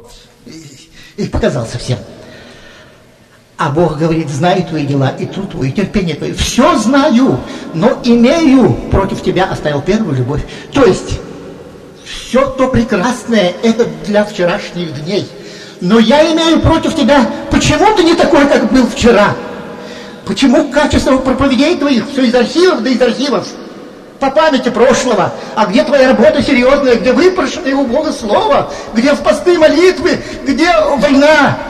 И показался всем. А Бог говорит: знаю твои дела, и труд твой, и терпение твое. Все знаю, но имею против тебя оставил первую любовь. То есть, все то прекрасное, это для вчерашних дней. Но я имею против тебя, почему ты не такой, как был вчера? Почему качество проповедей твоих все из архивов, да из архивов? По памяти прошлого. А где твоя работа серьезная, где выпрошенное у Бога слово, где в посты молитвы, где война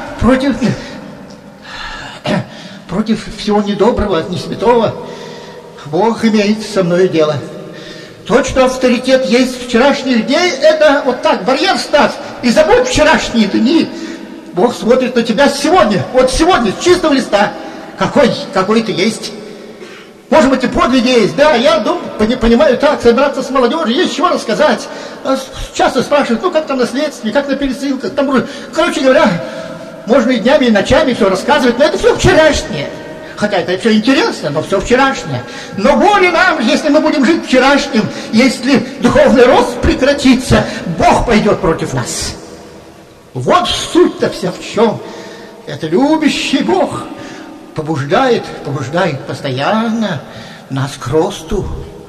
против всего недоброго, несвятого? Бог имеет со мною дело. То, что авторитет есть вчерашних дней, это вот так, барьер ставь и забудь вчерашние дни. Бог смотрит на тебя сегодня, вот сегодня, с чистого листа, какой ты есть. Может быть, и подвиги есть, да, я понимаю так, собраться с молодежью, есть чего рассказать. Часто спрашивают, ну как там на следствии, как на пересылках, там, короче говоря, можно и днями, и ночами все рассказывать, но это все вчерашнее. Хотя это все интересно, но все вчерашнее. Но горе нам, если мы будем жить вчерашним, если духовный рост прекратится, Бог пойдет против нас. Вот суть-то вся в чем. Это любящий Бог побуждает постоянно нас к росту.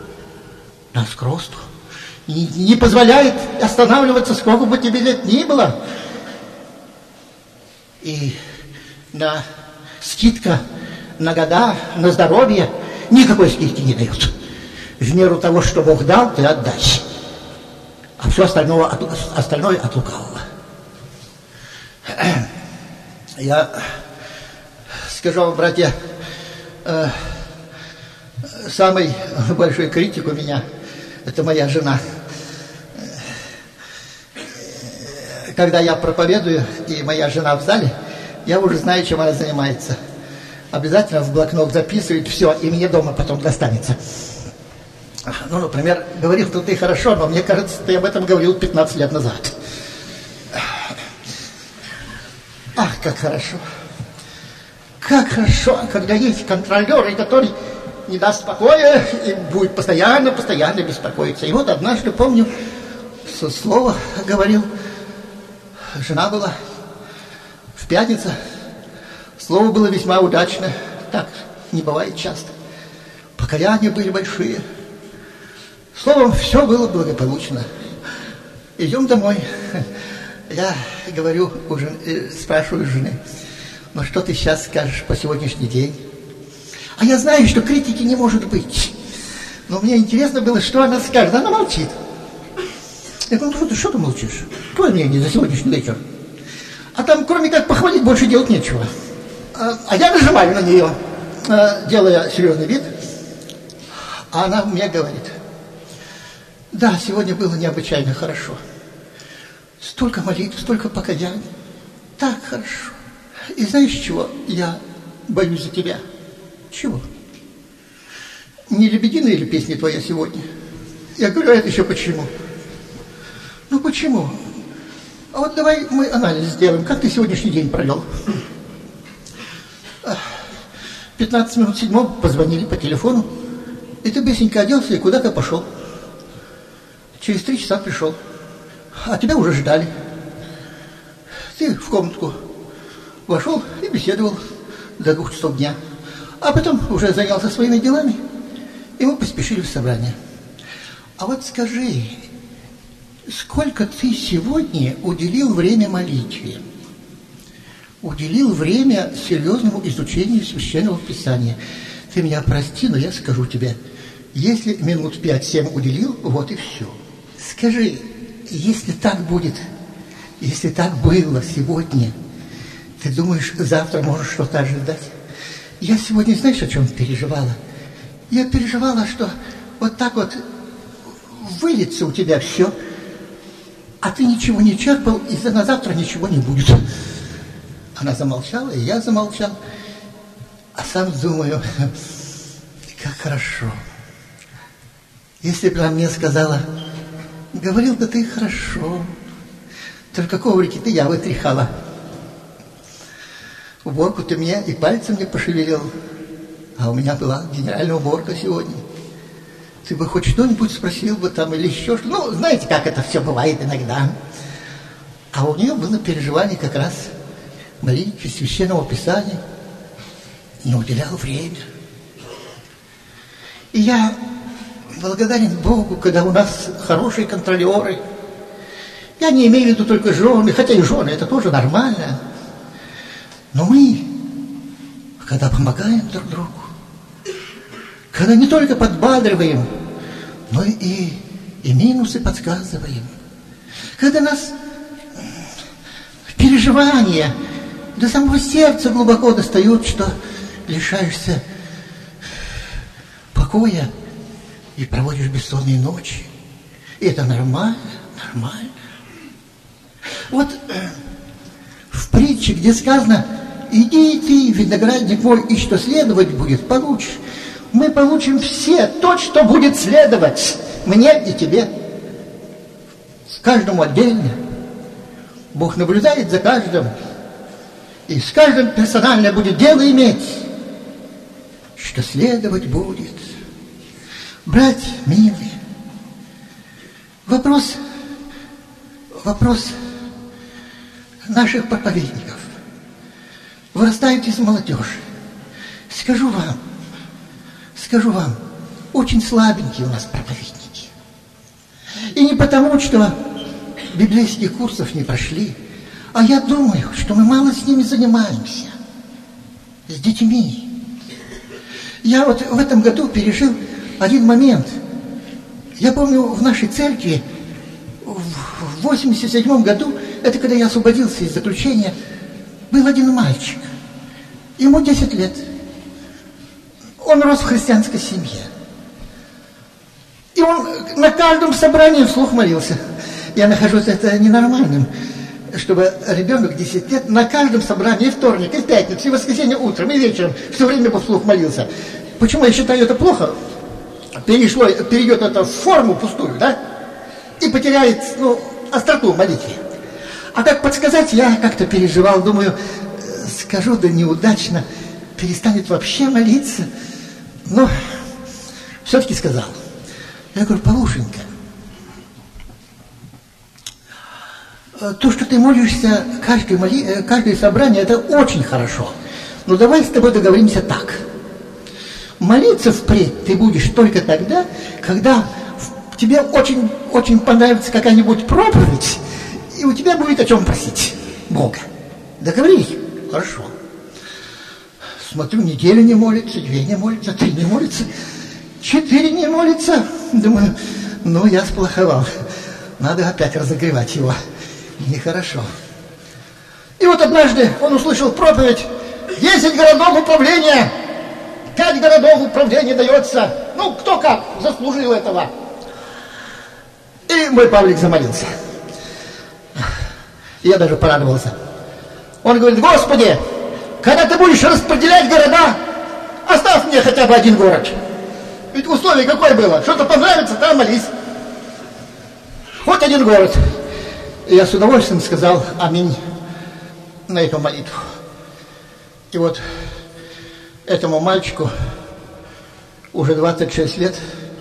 Не позволяет останавливаться, сколько бы тебе лет ни было. И скидка на года, на здоровье никакой скидки не дают. В меру того, что Бог дал, ты отдай. А все остальное от лукавого. Я скажу вам, братья, самый большой критик у меня — это моя жена. Когда я проповедую, и моя жена в зале, я уже знаю, чем она занимается. Обязательно в блокнот записывает все, и мне дома потом достанется. Ну, например, говорил-то ты хорошо, но мне кажется, ты об этом говорил 15 лет назад. Ах, как хорошо. Как хорошо, когда есть контролер, который не даст покоя и будет постоянно беспокоиться. И вот однажды, помню, слово говорил, жена была в пятницу, слово было весьма удачно, так не бывает часто. Покаяния были большие. Словом, все было благополучно. Идем домой. Я говорю, спрашиваю жены: ну что ты сейчас скажешь по сегодняшний день? А я знаю, что критики не может быть. Но мне интересно было, что она скажет. Она молчит. Я говорю: ну что ты молчишь? Твое мнение за сегодняшний вечер. А там, кроме как похвалить, больше делать нечего. А я нажимаю на нее, делая серьезный вид. А она мне говорит: да, сегодня было необычайно хорошо. Столько молитв, столько покаяний. Так хорошо. И знаешь, чего я боюсь за тебя? Чего? Не «Лебединая» или песня твоя сегодня? Я говорю: а это еще почему? Ну почему? А вот давай мы анализ сделаем. Как ты сегодняшний день провел? 15 минут 7 позвонили по телефону, и ты быстренько оделся и куда-то пошел. Через 3 часа пришел, а тебя уже ждали. Ты в комнатку вошел и беседовал до 2 часов дня. А потом уже занялся своими делами, и мы поспешили в собрание. А вот скажи, сколько ты сегодня уделил время молитве? Уделил время серьезному изучению Священного Писания? Ты меня прости, но я скажу тебе, если минут 5-7 уделил, вот и все. Скажи, если так будет, если так было сегодня, ты думаешь, завтра можешь что-то ожидать? Я сегодня, знаешь, о чем переживала? Я переживала, что вот так вот выльется у тебя все, а ты ничего не черпал, и на завтра ничего не будет. Она замолчала, и я замолчал, а сам думаю, как хорошо. Если бы она мне сказала: говорил-то ты хорошо, только коврики-то я вытряхала. Уборку ты мне и пальцем не пошевелил, а у меня была генеральная уборка сегодня. Ты бы хоть что-нибудь спросил бы там или еще что. Ну, знаете, как это все бывает иногда. А у нее было переживание как раз молитвы Священного Писания. Не уделял время. И я благодарен Богу, когда у нас хорошие контролеры. Я не имею в виду только жены, хотя и жены, это тоже нормально. Но мы, когда помогаем друг другу, когда не только подбадриваем, но и минусы подсказываем, когда нас переживания до самого сердца глубоко достают, что лишаешься покоя и проводишь бессонные ночи. И это нормально, нормально. Вот в притче, где сказано: иди ты, виноградник мой, и что следовать будет, получишь. Мы получим все то, что будет следовать мне и тебе. Каждому отдельно. Бог наблюдает за каждым. И с каждым персонально будет дело иметь, что следовать будет. Братья милые, вопрос наших проповедников. Вырастают из молодежи. Скажу вам, очень слабенькие у нас проповедники. И не потому, что библейских курсов не прошли, а я думаю, что мы мало с ними занимаемся, с детьми. Я вот в этом году пережил один момент. Я помню, в нашей церкви в 87 году, это когда я освободился из заключения, был один мальчик. Ему 10 лет. Он рос в христианской семье. И он на каждом собрании вслух молился. Я нахожу это ненормальным, чтобы ребенок 10 лет на каждом собрании, и вторник, и пятницу, и воскресенье утром, и вечером все время вслух молился. Почему я считаю это плохо? Перейдет это в форму пустую, да? И потеряет, остроту молитвы. А как подсказать, я как-то переживал, думаю, скажу, да неудачно, перестанет вообще молиться. Но все-таки сказал. Я говорю: Павлушенька, то, что ты молишься каждое собрание, это очень хорошо. Но давай с тобой договоримся так. Молиться впредь ты будешь только тогда, когда тебе очень, очень понравится какая-нибудь проповедь, и у тебя будет о чем просить Бога. Договорились? Хорошо. Смотрю, неделю не молится, 2 не молится, 3 не молится, 4 не молится. Думаю, я сплоховал. Надо опять разогревать его. Нехорошо. И вот однажды он услышал проповедь: 10 городов управления, 5 городов управления дается. Кто как заслужил этого. И мой Павлик замолился. Я даже порадовался. Он говорит: Господи, когда ты будешь распределять города, оставь мне хотя бы 1 город. Ведь условие какое было? Что-то понравится, там молись. Хоть 1 город. И я с удовольствием сказал аминь на эту молитву. И вот этому мальчику уже 26 лет.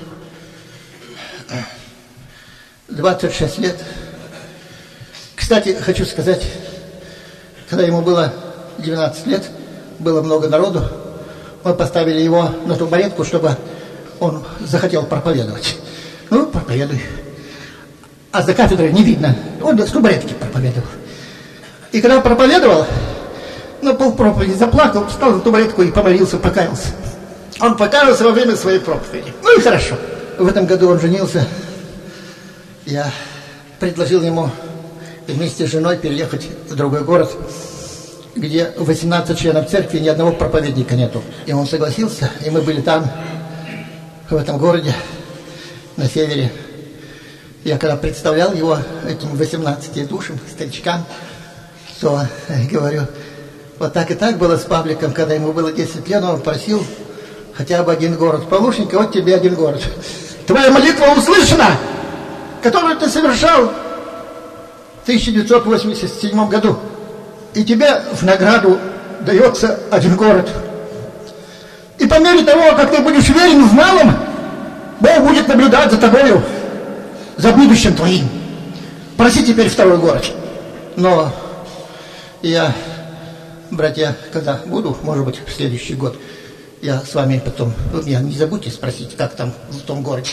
26 лет. Кстати, хочу сказать, когда ему было 12 лет, было много народу, мы поставили его на табуретку, чтобы он захотел проповедовать. Проповедуй. А за кафедрой не видно. Он с табуретки проповедовал. И когда проповедовал, полпроповеди заплакал, встал на табуретку и помолился, покаялся. Он покаялся во время своей проповеди. И хорошо. В этом году он женился. Я предложил ему вместе с женой переехать в другой город, где 18 членов церкви, ни одного проповедника нету. И он согласился, и мы были там, в этом городе, на севере. Я когда представлял его этим 18 душам, старичкам, то говорю, вот так и так было с Павликом, когда ему было 10 лет, он просил хотя бы 1 город. Павлушенька, вот тебе 1 город. Твоя молитва услышана, которую ты совершал в 1987 году. И тебе в награду дается 1 город. И по мере того, как ты будешь верен в малом, Бог будет наблюдать за тобою, за будущим твоим. Проси теперь 2 город. Но я, братья, когда буду, может быть, в следующий год, я с вами потом, вы меня не забудьте спросить, как там в том городе.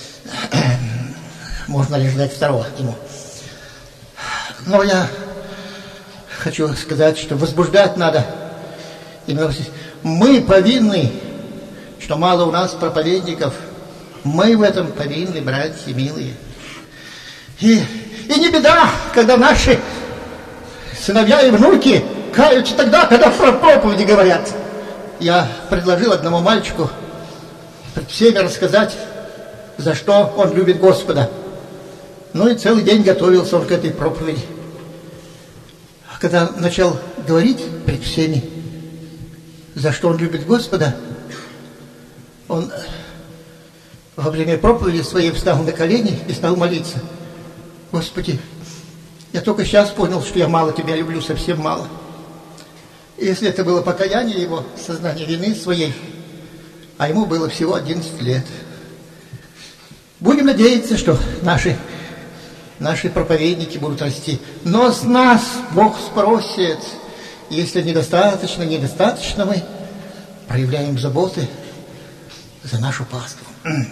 Можно ли ждать второго ему. Но я хочу сказать, что возбуждать надо. Мы повинны, что мало у нас проповедников. Мы в этом повинны, братья милые. И не беда, когда наши сыновья и внуки каются тогда, когда про проповеди говорят. Я предложил одному мальчику пред всеми рассказать, за что он любит Господа. Ну и целый день готовился он к этой проповеди. А когда начал говорить пред всеми, за что он любит Господа, он во время проповеди своей встал на колени и стал молиться. Господи, я только сейчас понял, что я мало Тебя люблю, совсем мало. И если это было покаяние его, сознание вины своей, а ему было всего 11 лет. Будем надеяться, что наши проповедники будут расти. Но с нас Бог спросит, если недостаточно мы проявляем заботы за нашу паству.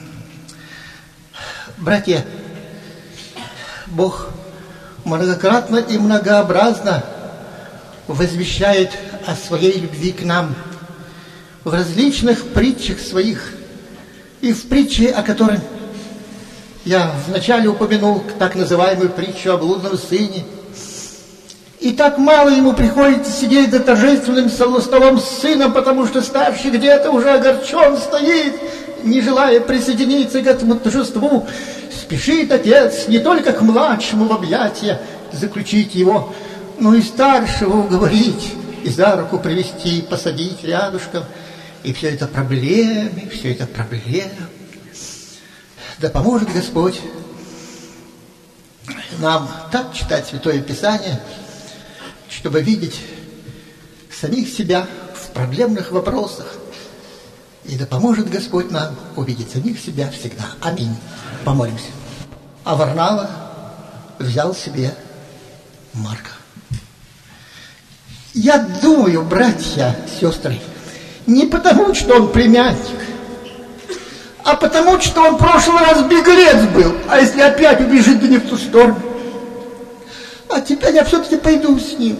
Братья, Бог многократно и многообразно возвещает о своей любви к нам в различных притчах своих. И в притче, о которой я вначале упомянул, так называемую притчу о блудном сыне. И так мало ему приходится сидеть за торжественным столом с сыном, потому что старший где-то уже огорчен стоит, не желая присоединиться к этому торжеству. Спешит отец не только к младшему в объятия заключить его, но и старшего уговорить и за руку привести, посадить рядышком. И все это проблемы. Да поможет Господь нам так читать Святое Писание, чтобы видеть самих себя в проблемных вопросах. И да поможет Господь нам увидеть самих себя всегда. Аминь. Помолимся. А Варнава взял себе Марка. Я думаю, братья, сестры, не потому, что он племянник, а потому, что он в прошлый раз беглец был, а если опять убежит, да не в ту сторону. А теперь я все-таки пойду с ним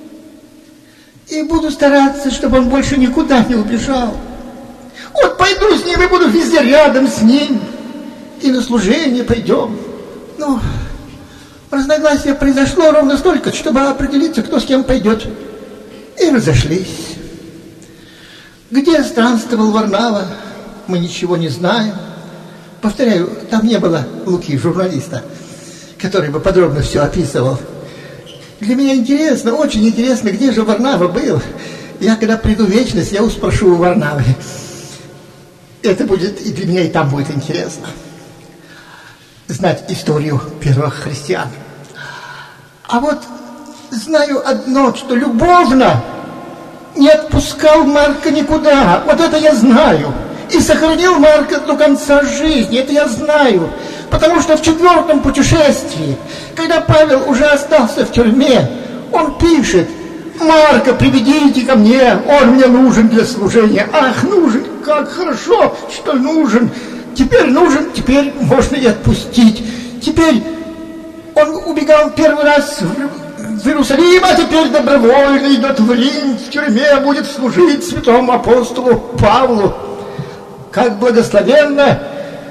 и буду стараться, чтобы он больше никуда не убежал. Вот пойду с ним и буду везде рядом с ним, и на служение пойдем. Ну, разногласие произошло ровно столько, чтобы определиться, кто с кем пойдет. И разошлись. Где странствовал Варнава, мы ничего не знаем. Повторяю, там не было Луки, журналиста, который бы подробно все описывал. Для меня интересно, очень интересно, где же Варнава был. Я, когда приду в вечность, я спрошу у Варнавы. Это будет и для меня, и там будет интересно. Знать историю первых христиан. А вот знаю одно, что любовно не отпускал Марка никуда. Вот это я знаю. И сохранил Марка до конца жизни. Это я знаю. Потому что в 4-м путешествии, когда Павел уже остался в тюрьме, он пишет: Марка приведите ко мне, он мне нужен для служения. Ах, нужен, как хорошо, что нужен. Теперь нужен, теперь можно и отпустить. Теперь он убегал первый раз в Иерусалим, а теперь добровольно идет в Рим, в тюрьме будет служить святому апостолу Павлу. Как благословенно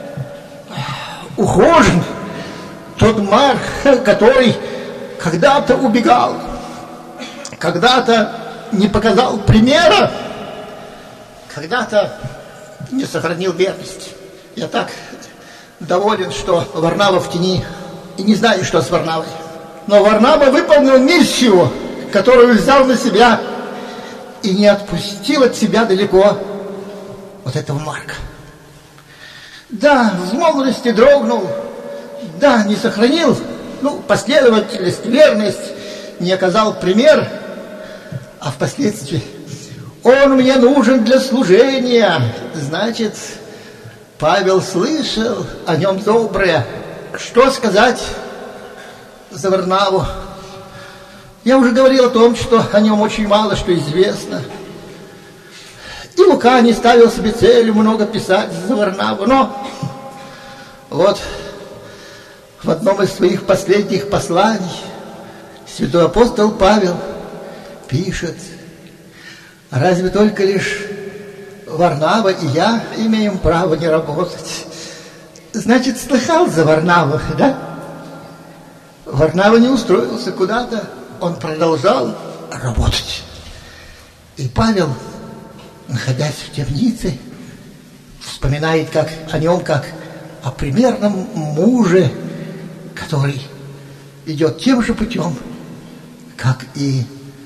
ухожен тот Марк, который когда-то убегал, когда-то не показал примера, когда-то не сохранил верность. Я так доволен, что Варнава в тени, и не знаю, что с Варнавой. Но Варнава выполнил миссию, которую взял на себя, и не отпустил от себя далеко вот этого Марка. Да, в молодости дрогнул, да, не сохранил, последовательность, верность, не оказал пример, а впоследствии он мне нужен для служения. Значит, Павел слышал о нем доброе. Что сказать за Варнаву? Я уже говорил о том, что о нем очень мало что известно. И Лука не ставил себе целью много писать за Варнаву, но вот в одном из своих последних посланий святой апостол Павел пишет: разве только лишь Варнава и я имеем право не работать? Значит, слыхал за Варнаву, да? Варнава не устроился куда-то, он продолжал работать. И Павел, находясь в темнице, вспоминает о нем как о примерном муже, который идет тем же путем, как и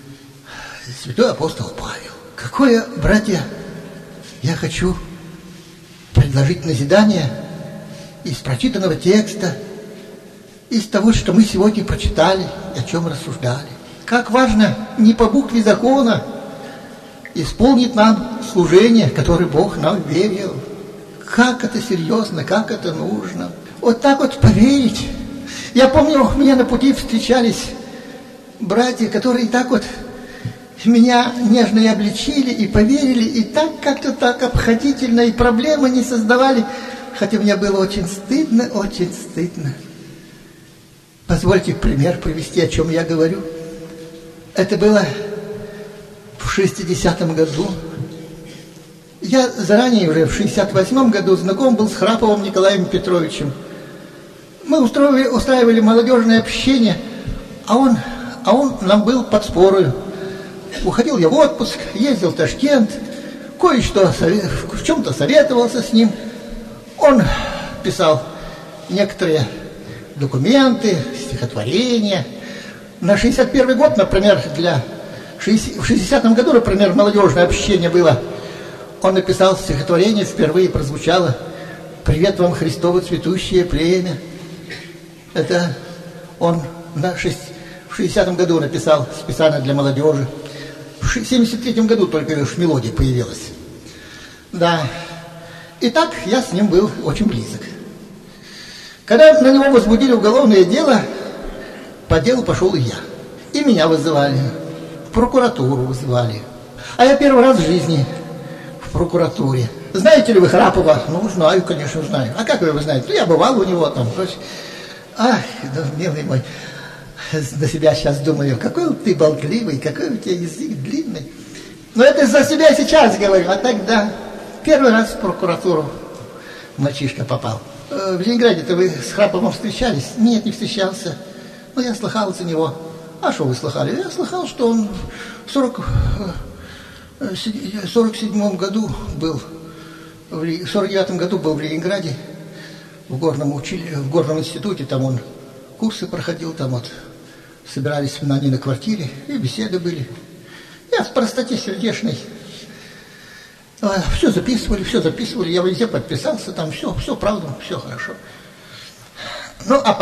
святой апостол Павел. Какое, братья, я хочу предложить назидание из прочитанного текста, из того, что мы сегодня прочитали, о чем рассуждали. Как важно не по букве закона исполнить нам служение, которое Бог нам верил. Как это серьезно, как это нужно. Вот так вот поверить. Я помню, у меня на пути встречались братья, которые так вот меня нежно и обличили, и поверили, и так как-то так обходительно, и проблемы не создавали. Хотя мне было очень стыдно, очень стыдно. Позвольте пример привести, о чем я говорю. Это было в 60-м году. Я заранее, уже в 68-м году, знаком был с Храповым Николаем Петровичем. Мы устраивали молодежное общение, а он нам был подспорою. Уходил я в отпуск, ездил в Ташкент, кое-что в чем-то советовался с ним. Он писал некоторые документы, стихотворения. На 61-й год, например, в 60-м году, например, молодежное общение было. Он написал стихотворение, впервые прозвучало: «Привет вам, Христово цветущее племя». Это он в 60-м году написал специально для молодежи. В 73-м году только лишь мелодия появилась. Да. И так я с ним был очень близок. Когда на него возбудили уголовное дело, по делу пошел и я. И меня вызывали, в прокуратуру вызывали. А я первый раз в жизни в прокуратуре. Знаете ли вы Храпова? Ну, знаю, конечно, знаю. А как вы его знаете? Ну, я бывал у него там. Ах, да, милый мой, на себя сейчас думаю, какой ты болтливый, какой у тебя язык длинный. Но это за себя сейчас говорю, а тогда первый раз в прокуратуру мальчишка попал. В Ленинграде-то вы с Храповым встречались? Нет, не встречался. Но я слыхал за него. А что вы слыхали? Я слыхал, что он в 47-м году был, в 49-м году был в Ленинграде, в горном институте, там он курсы проходил, там вот собирались они на квартире, и беседы были. Я в простоте сердечной все записывали, я везде подписался, там все правда, все хорошо. Ну, а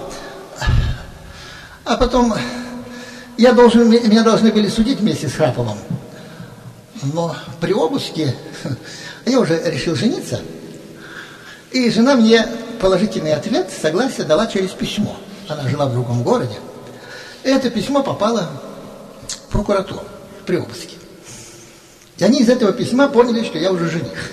потом меня должны были судить вместе с Храповым. Но при обыске я уже решил жениться, и жена мне положительный ответ, согласие дала через письмо. Она жила в другом городе. И это письмо попало в прокуратуру при обыске. И они из этого письма поняли, что я уже жених.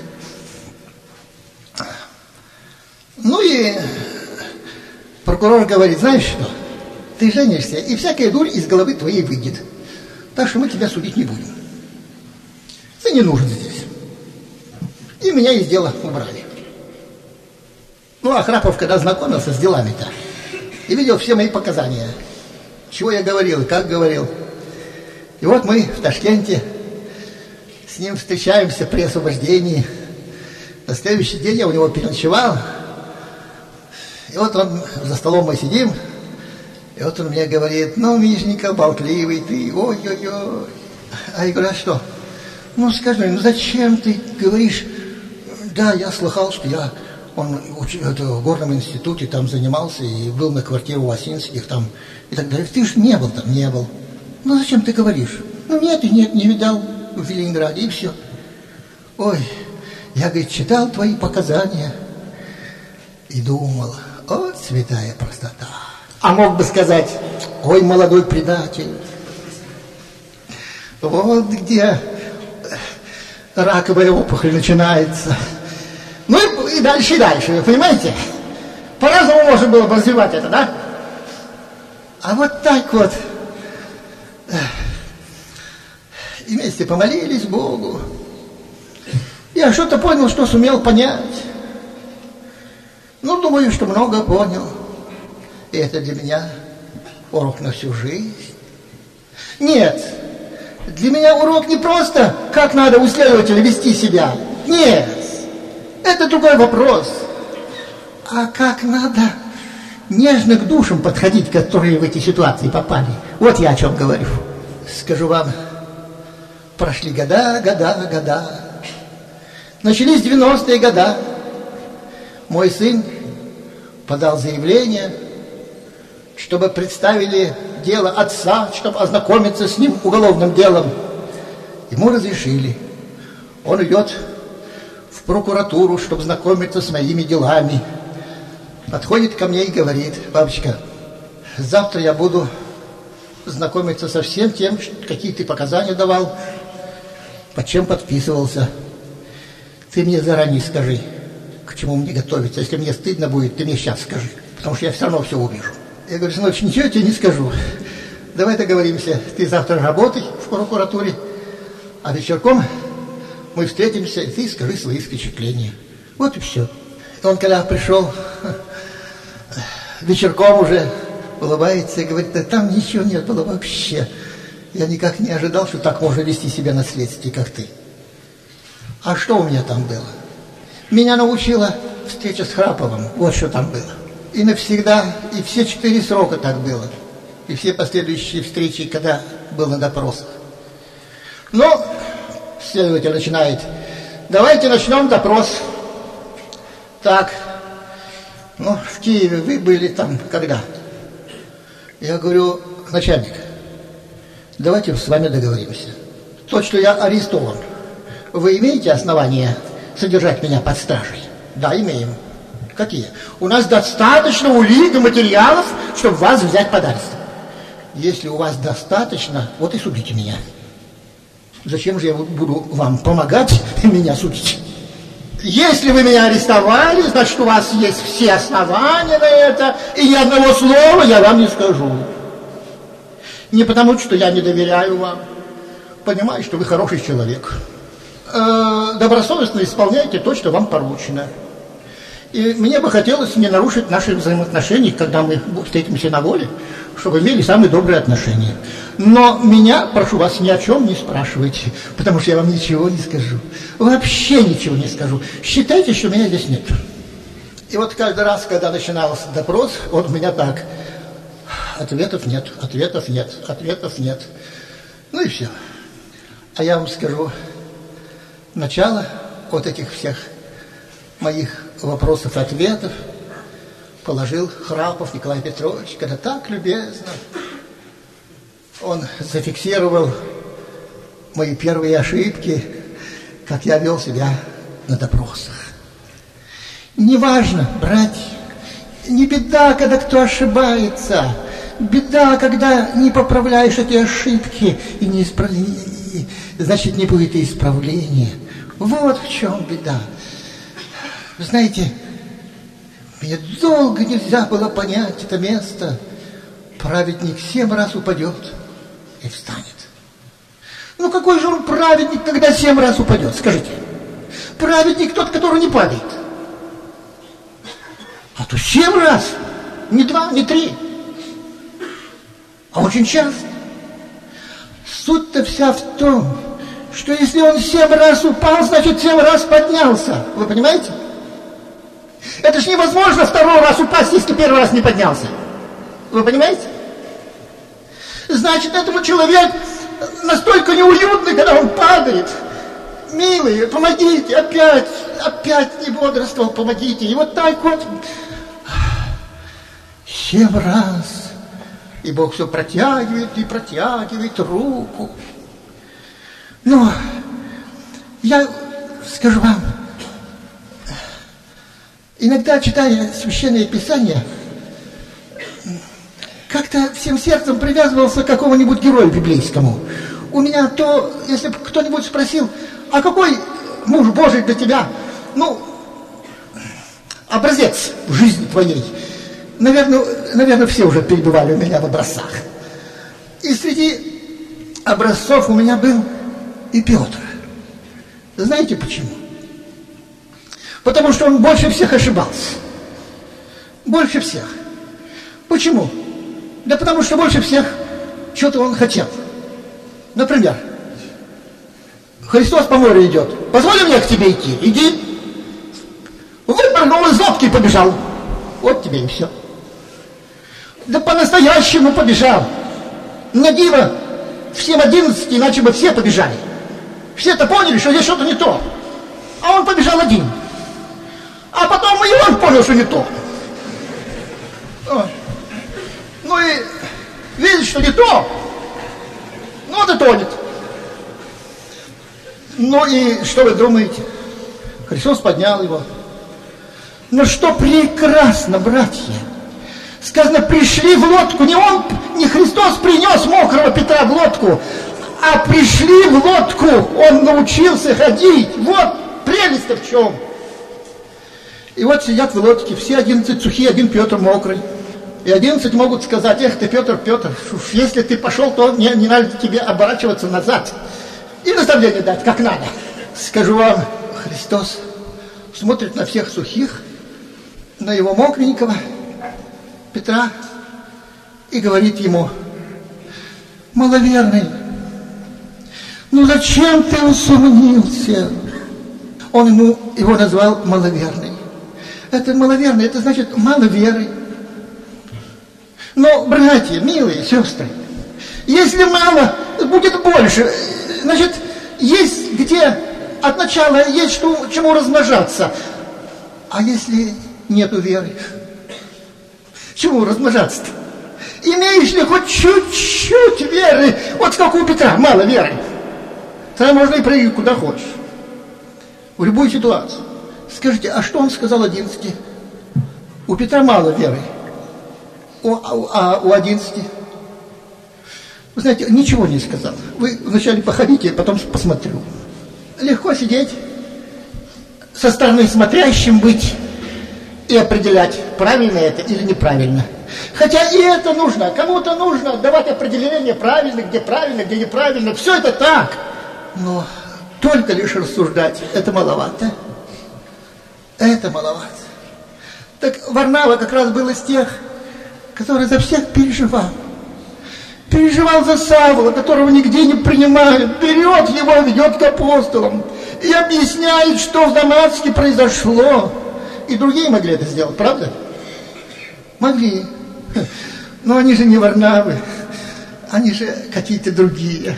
Ну и прокурор говорит: знаешь что, ты женишься, и всякая дурь из головы твоей выйдет. Так что мы тебя судить не будем. Ты не нужен здесь. И меня из дела убрали. Ну, а Храпов, когда знакомился с делами-то, и видел все мои показания, чего я говорил и как говорил. И вот мы в Ташкенте с ним встречаемся при освобождении. На следующий день я у него переночевал. И вот он, за столом мы сидим, и вот он мне говорит: ну, Мишенька, болтливый ты, ой-ой-ой. А я говорю: а что? Ну, скажи, ну зачем ты говоришь? Да, я слыхал, что он в горном институте там занимался и был на квартире у Осинских там и так далее. Ты же не был там, не был. Ну, зачем ты говоришь? Ну, нет, не видал в Ленинграде, и все. Ой, я, говорит, читал твои показания и думал: вот святая простота. А мог бы сказать: ой, молодой предатель, Вот где раковая опухоль начинается. Ну и дальше, вы понимаете? По-разному можно было бы развивать это, да? А вот так вот и вместе помолились Богу. Я что-то понял, что сумел понять. Ну, думаю, что много понял. И это для меня урок на всю жизнь. Нет, для меня урок не просто, как надо у следователя вести себя. Нет, это другой вопрос. А как надо нежно к душам подходить, которые в эти ситуации попали. Вот я о чем говорю. Скажу вам, прошли года. Начались 90-е годы. Мой сын подал заявление, чтобы представили дело отца, чтобы ознакомиться с ним уголовным делом. Ему разрешили. Он идет в прокуратуру, чтобы знакомиться с моими делами. Подходит ко мне и говорит: папочка, завтра я буду знакомиться со всем тем, какие ты показания давал, под чем подписывался. Ты мне заранее скажи, к чему мне готовиться. Если мне стыдно будет, ты мне сейчас скажи, потому что я все равно все увижу. Я говорю: сыночек, ничего я тебе не скажу. Давай договоримся. Ты завтра работай в прокуратуре, а вечерком мы встретимся, и ты скажи свои впечатления. Вот и все. И он, когда пришел вечерком, уже улыбается и говорит: да там ничего не было вообще. Я никак не ожидал, что так можно вести себя на следствии, как ты. А что у меня там было? Меня научила встреча с Храповым. Вот что там было. И навсегда, и все 4 срока так было. И все последующие встречи, когда был на допросах. Но следователь начинает: давайте начнем допрос. Так, ну, в Киеве вы были там когда? Я говорю: начальник, давайте с вами договоримся. То, что я арестован, вы имеете основания содержать меня под стражей? Да, имеем. Какие? У нас достаточно улик и материалов, чтобы вас взять под арест. Если у вас достаточно, вот и судите меня. Зачем же я буду вам помогать и меня судить? Если вы меня арестовали, значит, у вас есть все основания на это, и ни одного слова я вам не скажу. Не потому, что я не доверяю вам. Понимаю, что вы хороший человек. Добросовестно исполняете то, что вам поручено. И мне бы хотелось не нарушить наши взаимоотношения, когда мы встретимся на воле, чтобы имели самые добрые отношения. Но меня, прошу вас, ни о чем не спрашивайте, потому что я вам ничего не скажу. Вообще ничего не скажу. Считайте, что меня здесь нет. И вот каждый раз, когда начинался допрос, он у меня так: ответов нет, ответов нет, ответов нет. Ну и все. А я вам скажу, начало вот этих всех моих вопросов-ответов положил Храпов Николай Петрович, когда так любезно он зафиксировал мои первые ошибки, как я вел себя на допросах. Неважно, братья, не беда, когда кто ошибается, беда, когда не поправляешь эти ошибки и не значит, не будет и исправления. Вот в чем беда. Вы знаете, мне долго нельзя было понять это место. Праведник 7 раз упадет и встанет. Ну какой же он праведник, когда 7 раз упадет? Скажите. Праведник тот, который не падает. А то 7 раз. Не 2, не 3. А очень часто. Суть-то вся в том, что если он 7 раз упал, значит 7 раз поднялся. Вы понимаете? Это ж невозможно 2-й раз упасть, если 1-й раз не поднялся. Вы понимаете? Значит, этому человек настолько неуютный, когда он падает. Милые, помогите, опять не бодрствовал, помогите. И вот так вот 7 раз. И Бог все протягивает и протягивает руку. Но я скажу вам, иногда, читая Священное Писание, как-то всем сердцем привязывался к какому-нибудь герою библейскому. У меня то, если бы кто-нибудь спросил, а какой муж Божий для тебя, образец в жизни твоей, наверное, все уже перебывали у меня в образцах. И среди образцов у меня был и Петр. Знаете почему? Потому что он больше всех ошибался. Больше всех. Почему? Да потому что больше всех что-то он хотел. Например, Христос по морю идет. Позволь мне к тебе идти. Иди. Выпрыгнул из лодки и побежал. Вот тебе и все. Да по-настоящему побежал. На диво всем 11, иначе бы все побежали. Все-то поняли, что здесь что-то не то. А он побежал один. А потом и он понял, что не то. Ну и видит, что не то. Вот и тонет. Ну и что вы думаете? Христос поднял его. Ну что прекрасно, братья. Сказано, пришли в лодку. Не Христос принес мокрого Петра в лодку, а пришли в лодку. Он научился ходить. Вот прелесть-то в чем. И вот сидят в лодке, все 11 сухие, один Петр мокрый. И 11 могут сказать, эх ты, Петр, если ты пошел, то не надо тебе оборачиваться назад. И наставление дать, как надо. Скажу вам, Христос смотрит на всех сухих, на его мокренького Петра и говорит ему, маловерный, зачем ты усомнился? Он его назвал маловерный. Это маловерный, это значит мало веры. Но, братья, милые сестры, если мало, будет больше. Значит, есть где от начала есть чему размножаться. А если нету веры, чему размножаться-то? Имеешь ли хоть чуть-чуть веры, вот как у Петра, мало веры, тогда можно и прыгать куда хочешь, в любую ситуацию. Скажите, а что он сказал 11? У Петра мало веры, а у 11? Вы знаете, ничего не сказал. Вы вначале походите, а потом посмотрю. Легко сидеть, со стороны смотрящим быть и определять, правильно это или неправильно. Хотя и это нужно. Кому-то нужно давать определение правильно, где неправильно. Все это так. Но только лишь рассуждать, это маловато. Это маловато. Так Варнава как раз был из тех, который за всех переживал. Переживал за Савла, которого нигде не принимают. Берет его, ведет к апостолам. И объясняет, что в Дамаске произошло. И другие могли это сделать, правда? Могли. Но они же не Варнавы. Они же какие-то другие.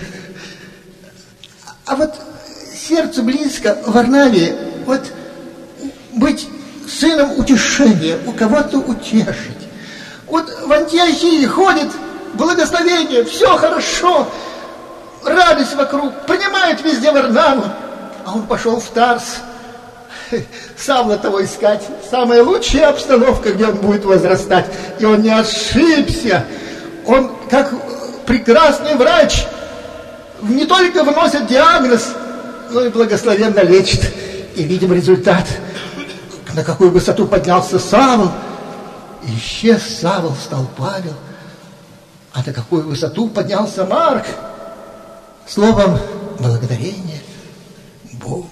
А вот сердцу близко Варнаве вот быть сыном утешения, у кого-то утешить. Вот в Антиохии ходит благословение, все хорошо, радость вокруг, принимает везде Варнаву. А он пошел в Тарс, Савла того искать, самая лучшая обстановка, где он будет возрастать. И он не ошибся. Он, как прекрасный врач, не только выносит диагноз, но и благословенно лечит. И видим результат. На какую высоту поднялся Савл. Исчез Савл, стал Павел. А на какую высоту поднялся Марк? Словом, благодарение Богу.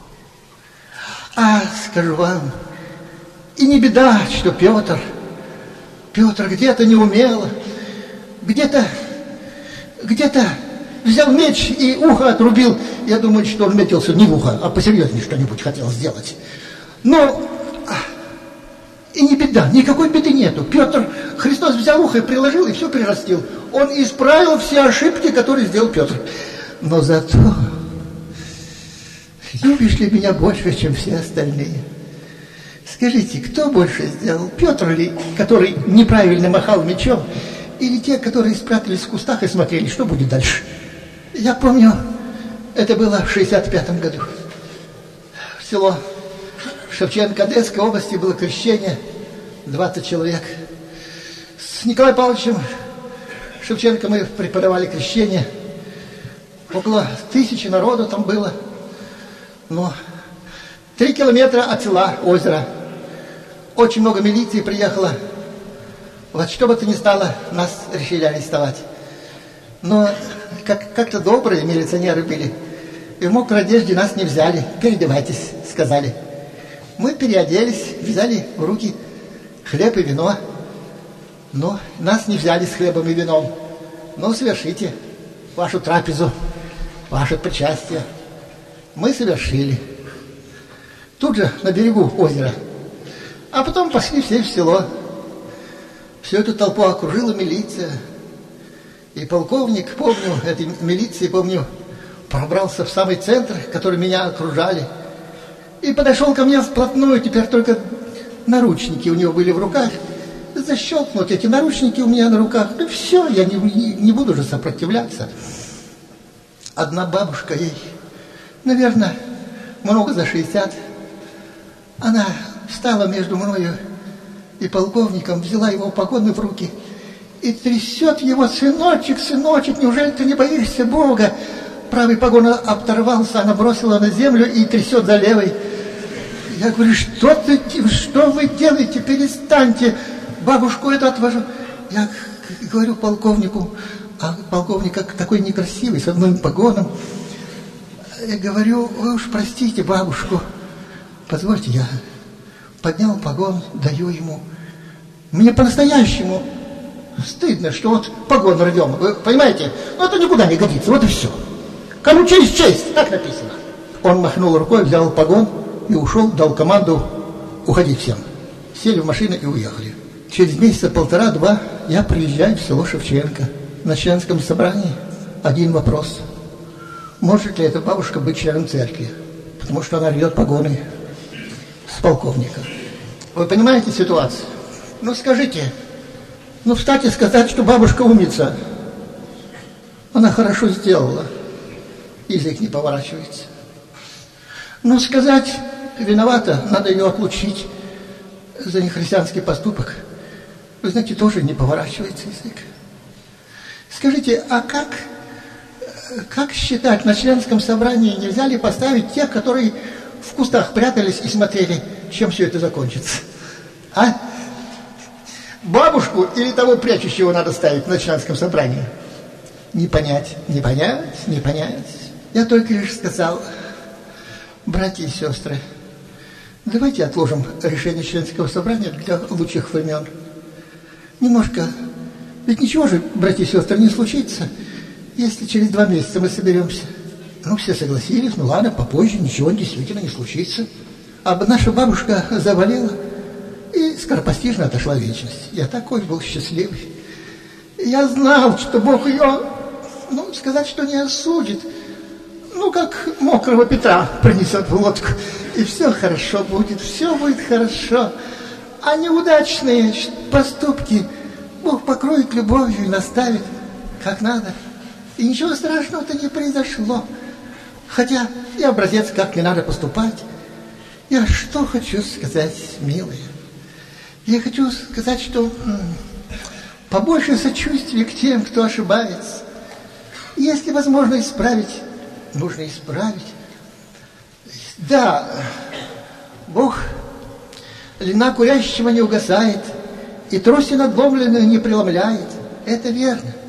А скажу вам, и не беда, что Петр где-то неумело, где-то взял меч и ухо отрубил. Я думаю, что он метился не в ухо, а посерьезнее что-нибудь хотел сделать. Но и не беда, никакой беды нету. Христос взял ухо и приложил, и все прирастил. Он исправил все ошибки, которые сделал Петр. Но зато любишь ли меня больше, чем все остальные? Скажите, кто больше сделал? Петр ли, который неправильно махал мечом, или те, которые спрятались в кустах и смотрели, что будет дальше? Я помню, это было в 65-м году. В село Шевченко Одесской области было крещение, 20 человек. С Николаем Павловичем Шевченко мы преподавали крещение. Около 1000 народу там было. Но 3 километра от села озеро. Очень много милиции приехало. Вот что бы то ни стало, нас решили арестовать. Но как-то добрые милиционеры были. И в мокрой одежде нас не взяли. Переодевайтесь, сказали. Мы переоделись, взяли в руки хлеб и вино. Но нас не взяли с хлебом и вином. Ну, совершите вашу трапезу, ваше причастие. Мы совершили. Тут же на берегу озера. А потом пошли все в село. Всю эту толпу окружила милиция. И полковник, помню, этой милиции, помню, пробрался в самый центр, который меня окружали. И подошел ко мне вплотную, теперь только наручники у него были в руках. Защелкнут эти наручники у меня на руках. Ну все, я не буду же сопротивляться. Одна бабушка, ей, наверное, много за 60. Она встала между мною и полковником, взяла его погоны в руки и трясет его: сыночек, сыночек, неужели ты не боишься Бога? Правый погон обторвался, она бросила на землю и трясет за левой. Я говорю: что вы делаете? Перестаньте. Бабушку эту отвожу. Я говорю полковнику, а полковник как такой некрасивый, с одним погоном. Я говорю: вы уж простите бабушку. Позвольте, я поднял погон, даю ему. Мне по-настоящему стыдно, что вот погон рвем. Вы понимаете? Ну это никуда не годится, вот и все. Кому честь, честь, так написано. Он махнул рукой, взял погон и ушел, дал команду уходить всем. Сели в машину и уехали. Через месяца 1,5-2 я приезжаю в село Шевченко. На членском собрании один вопрос. Может ли эта бабушка быть членом церкви? Потому что она рвет погоны с полковника. Вы понимаете ситуацию? Ну скажите, ну встать и сказать, что бабушка умница. Она хорошо сделала. Язык не поворачивается. Ну сказать, виновата, надо ее отлучить за нехристианский поступок. Вы знаете, тоже не поворачивается язык. Скажите, а как считать, на членском собрании нельзя ли поставить тех, которые в кустах прятались и смотрели, чем все это закончится? А? Бабушку или того прячущего надо ставить на членском собрании? Не понять, не понять, не понять. Я только лишь сказал: братья и сестры, давайте отложим решение членского собрания для лучших времен. Немножко. Ведь ничего же, братья и сестры, не случится, если через 2 месяца мы соберемся. Ну, все согласились, ну ладно, попозже, ничего действительно не случится. А наша бабушка заболела и скоропостижно отошла в вечность. Я такой был счастливый. Я знал, что Бог ее, ну, сказать, что не осудит. Ну, как мокрого Петра принесет в лодку. И все хорошо будет, все будет хорошо. А неудачные поступки Бог покроет любовью и наставит, как надо. И ничего страшного-то не произошло. Хотя и образец, как не надо поступать. Я что хочу сказать, милые? Я хочу сказать, что побольше сочувствия к тем, кто ошибается. Если возможно исправить, нужно исправить. Да, Бог льна курящего не угасает, и трости надломленную не преломляет. Это верно.